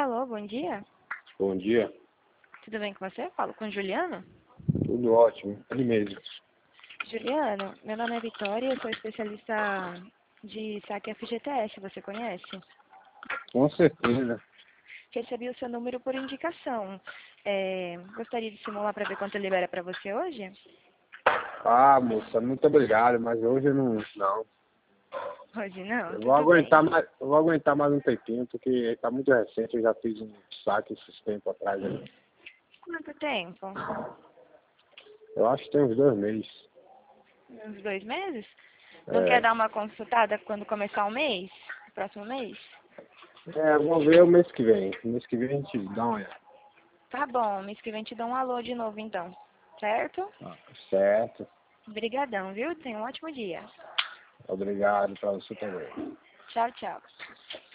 Alô, bom dia. Bom dia. Tudo bem com você? Falo com o Juliano. Tudo ótimo. Ele mesmo. Juliano, meu nome é Vitória, eu sou especialista de saque FGTS, você conhece? Com certeza. Recebi o seu número por indicação. Gostaria de simular para ver quanto libera para você hoje? Ah, moça, muito obrigado, mas hoje eu não. Hoje não? Eu Tudo bem. vou aguentar mais um tempinho, porque está muito recente, eu já fiz um saque esses tempos atrás aí. Quanto tempo? Eu acho que tem uns 2 meses. Uns 2 meses? Não quer É, dar uma consultada quando começar o mês? Próximo mês? vou ver o mês que vem. O mês que vem a gente dá uma olhada. Tá bom, mês que vem te dou um alô de novo então. Certo? Ah, certo. Obrigadão, viu? Tenha um ótimo dia. Obrigado para você também. Tchau, tchau.